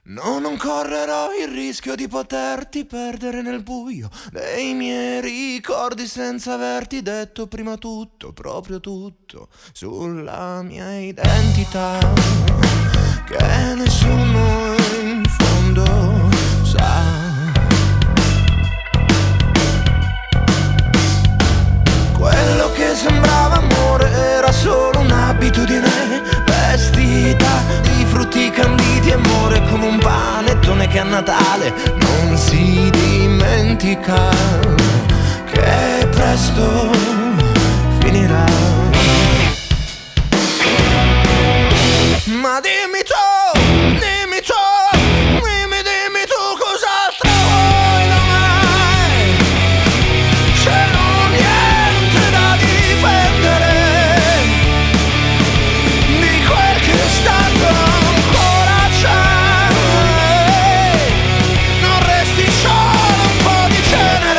No, non correrò il rischio di poterti perdere nel buio dei miei ricordi senza averti detto prima tutto, proprio tutto, sulla mia identità, che nessuno in fondo sa. Quello che sembrava amore era solo un'abitudine vestita di frutti canditi, amore come un panettone che a Natale non si dimentica che presto finirà. Ma dimmi tu, dimmi tu, dimmi tu cos'altro vuoi da me, se non niente da difendere di quel che è stato, ancora c'è, non resti solo un po' di cenere.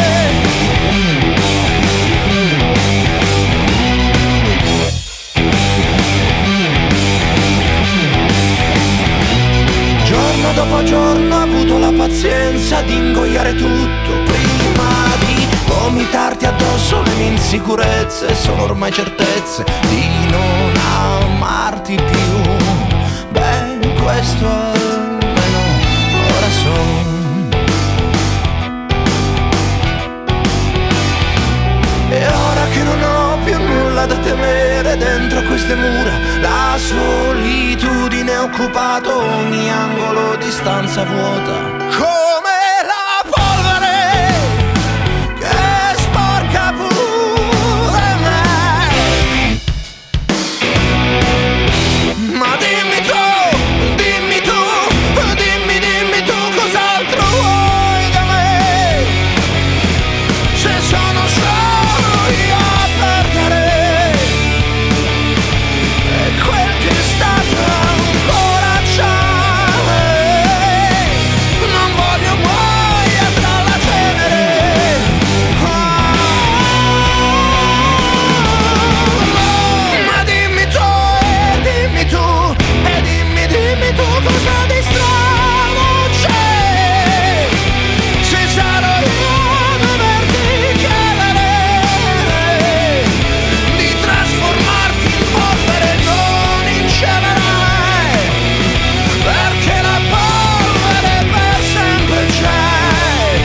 Giorno dopo giorno ho avuto la pazienza di ingoiare tutto prima di vomitarti addosso. Le mie insicurezze sono ormai certezze di non amarti più. Beh, questo almeno ora so. E ora che non ho più nulla da temere dentro queste mura, la solitudine ha occupato ogni angolo di stanza vuota. Come la polvere che sporca pure me. Ma dimmi tu cos'altro vuoi da me, se sono solo io a perdere e quel che è stato ancora c'è, non voglio muoia tra la cenere. Ma dimmi tu, dimmi tu cosa di strano c'è, se sarò io a doverti chiedere di trasformarti in polvere, non in cenere, perché la polvere per sempre c'è,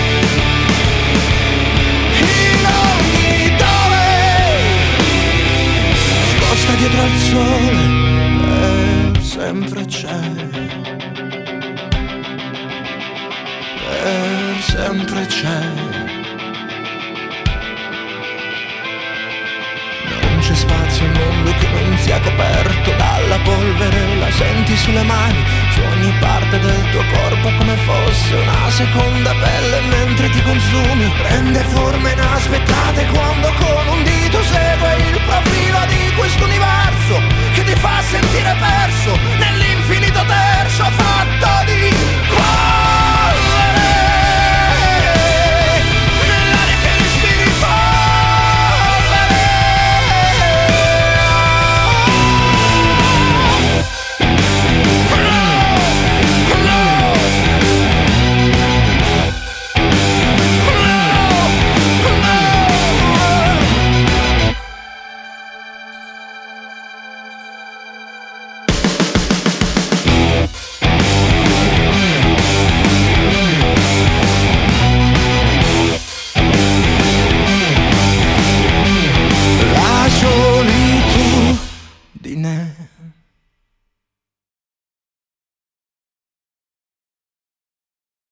in ogni dove, nascosta dietro al sole, per sempre c'è, per sempre c'è. Non c'è spazio al mondo che non sia coperto dalla polvere, la senti sulle mani, su ogni parte del tuo corpo come fosse una seconda pelle mentre ti consumi. Prende forme inaspettate quando con un dito segue il profilo di questo universo che ti fa sentire perso nell'immenso